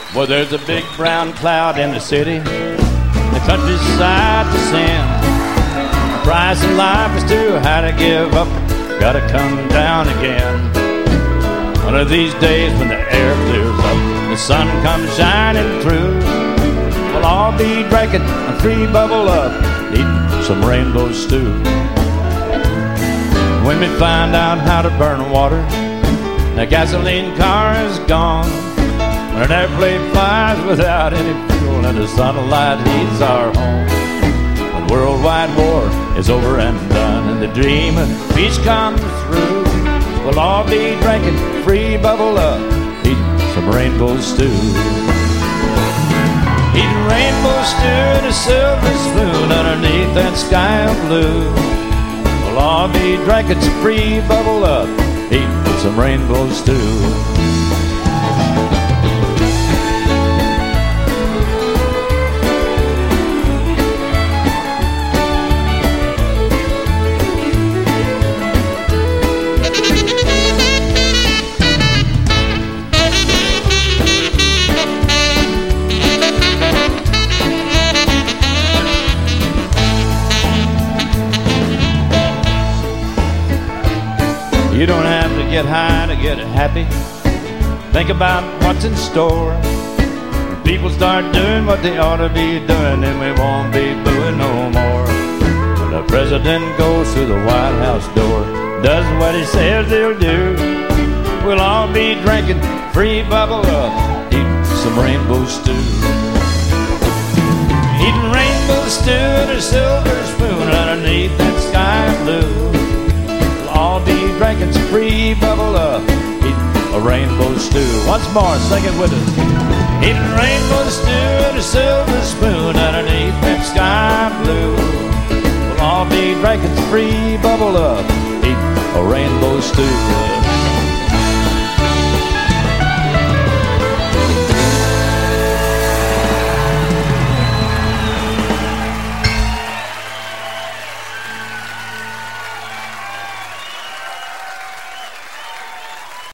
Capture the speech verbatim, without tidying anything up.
Well, there's a big brown cloud in the city, the countryside to sin. The price of life is too high to give up, gotta come down again. One of these days when the air clears up, the sun comes shining through, we'll all be drinking a free bubble up, eating some rainbow stew. When we find out how to burn water, the gasoline car is gone. When an airplane flies without any fuel and the sunlight heats our home. When worldwide war is over and done and the dream of peace comes through, we'll all be drinking free bubble up, eating some rainbow stew. Eating rainbow stew in a silver spoon underneath that sky of blue. We'll all be drinking some free bubble up, eating some rainbow stew. You don't have to get high to get happy. Think about what's in store. When people start doing what they ought to be doing, then we won't be booing no more. When the president goes through the White House door, does what he says he'll do, we'll all be drinking free bubble up, eating some rainbow stew. Eating rainbow stew in a silver spoon underneath that sky blue. All be drinking some free bubble up, eating a rainbow stew. Once more, sing it with us. Eating rainbow stew in a silver spoon underneath that sky blue. We'll all be drinking some free bubble up, eating a rainbow stew.